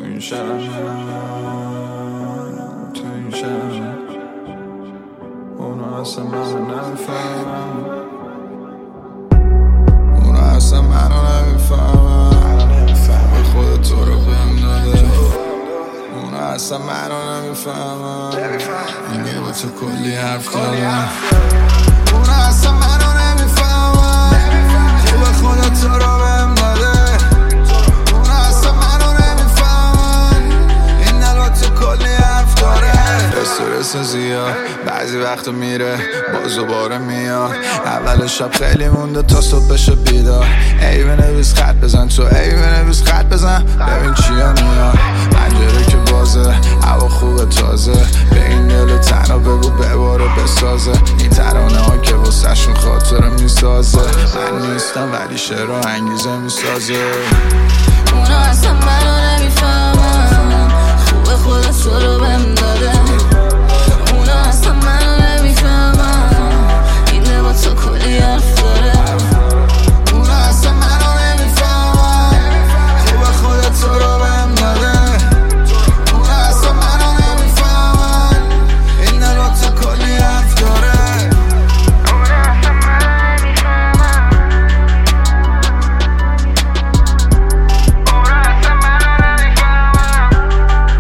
این شهر اونا اصلا منو نمیفهمن به خود تو رو بهم داده اونا اصلا منو نمیفهمن میگه با تو کلی حرف دارم اونا اصلا منو نمیفهمن به خود تو رو بهم داده اونا اصلا منو نمیفهمن این دل با تو کلی حرف داره استرس زیاد بعضی وقتا میره باز دوباره میاد اول شب خیلی مونده تا صبح بشه بیدار ای بنویس خط بزن تو ای بنویس خط بزن ببین چیا میاد پنجره که بازه هوا خوبه تازه به این دل تنها بگو بباره بسازه این ترانه ها که واسه شون خاطره میسازه من نیستم ولی شعر و انگیزه میسازه اونا اصلا منو نمیفهمن خوبه خدا تو رو بهم داده اونا اصلا منو نمیفهمن این دل با تو کلی حرف داره اونا اصلا منو نمیفهمن خوبه خدا تو رو بهم داده اونا اصلا منو نمیفهمن این دل با تو کلی حرف داره اونا اصلا منو نمیفهمن اونا اصلا منو نمیفهمن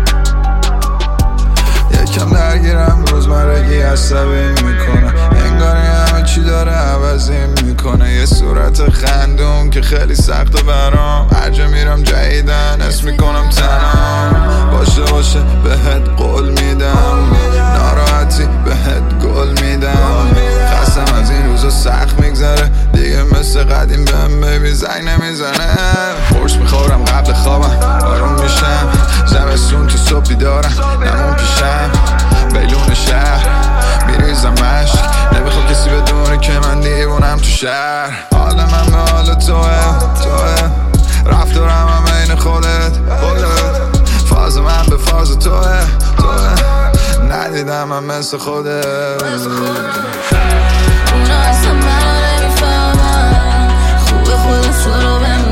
یکم درگیرم روزمرگی عصبی میکنه انگاری همه چی داره عوضی میکنه یه صورت خندون که خیلی سخته برام هر جا میرم جدیدن اسم میکنم تنام باشه بهت قول میدم ناراحتی بهت گل میدم خستم از این روزا سخت میگذره دیگه مثل قدیم بهم بیبی زنگ نمیزنه قرص میخورم قبل خوابم آروم میشم زمستون تو صبح بیدارم نمون پیشم بیلون شهر میریزم عشق نمیخوام کسی بدونه که من دیوونم تو شهر حال من به حال توه رفتارم هم این خودت فاز من به فاز توه ندیدم هم مثل خودت اونا اصلا منو نمیفهمن خوبه خدا تو رو بهم